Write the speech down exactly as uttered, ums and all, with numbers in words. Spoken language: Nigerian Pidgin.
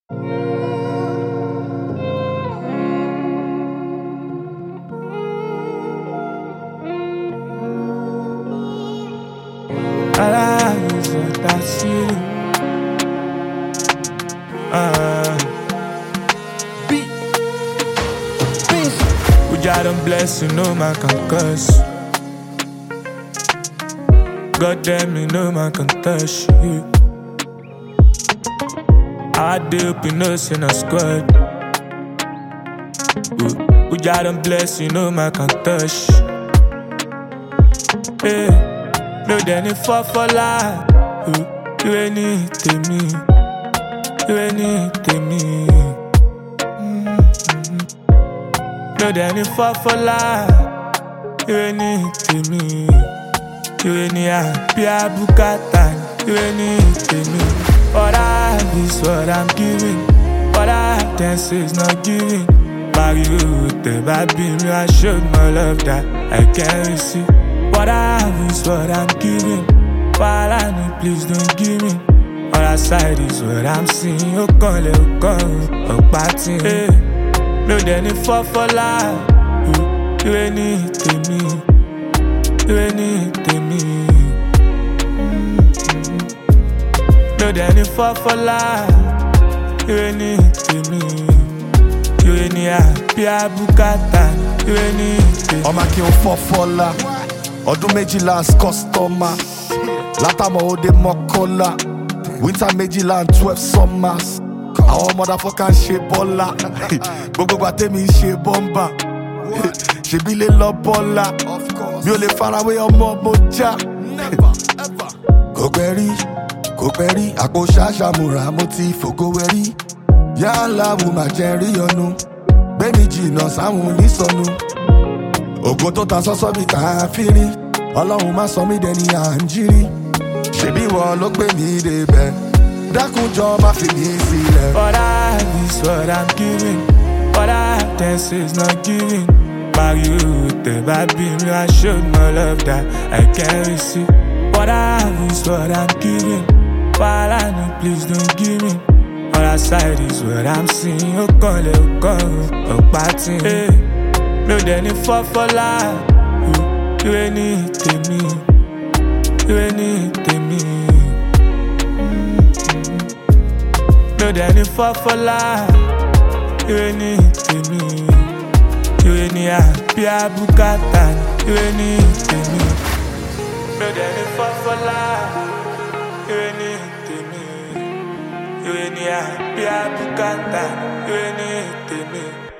Allah is what I see. Uh, Beat. Beast. we got them blessed, you know man can curse. God damn, you know man can touch you. I dip, you know, in a squad. We, we got them blessed, you know man can touch. Hey, no, then it fall for life. You ain't need to me. You ain't need to me. No, then it fall for life. You ain't need to me. You ain't need happy bukata. You ain't need to me. What I have is what I'm giving. What I have then is not giving. Mario, the baby, I showed my love that I can't receive. What I have is what I'm giving. While I need, please don't give me. On that side is what I'm seeing. You can't let go, oh, party. Hey, no, then it fall for life. You, you ain't need to me. You ain't need to me. Mm-hmm. No, then it fall for life. You ain't need to me. You ain't need happy bukata. You ain't need to me. Ọmọ kí n fọ́ fọ́lá ọdún méjìlá kọ́sítọ́mà látàmọ́ òde mọ́kànlá winter méjìlá and twelve summers àwọn motherfucker ń ṣe bọ́lá gbogbo gba tèmi ń ṣe bọ́mbà ṣèbí lè lọ bọ́lá mi ò lè farawé ọmọ mo já kò pẹ́ rí kò pẹ́ rí àpò ṣàṣàmùrà mo ti fògo wẹ̀rí yálà wù má jẹ́ rí ọnu gbẹ́mi jìnnà sáwọn onísọnù. Ògo tó ta sọ́sọ́ bí káfírí Ọlọ́run má sọ mí dẹni à ń jírí ṣebí wọ́n ló gbé mi débẹ̀ dákunjọ má fi mí sílẹ̀. What I have is what I'm giving. What I have then is not giving. Mario, the baby, I showed my love that I can't receive. What I have is what I'm giving. While I need, please don't give me. On that side is what I'm seeing. Oh, can't let go, oh, party. Hey. No, then it fall for life. You, you ain't need to me. You ain't need to me. Mm-hmm. No, then it fall for life. You ain't need to me. You ain't need happy bukata. You ain't need to me. No, then it fall for life. You ain't need to me. You ain't need happy bukata. You ain't need to me.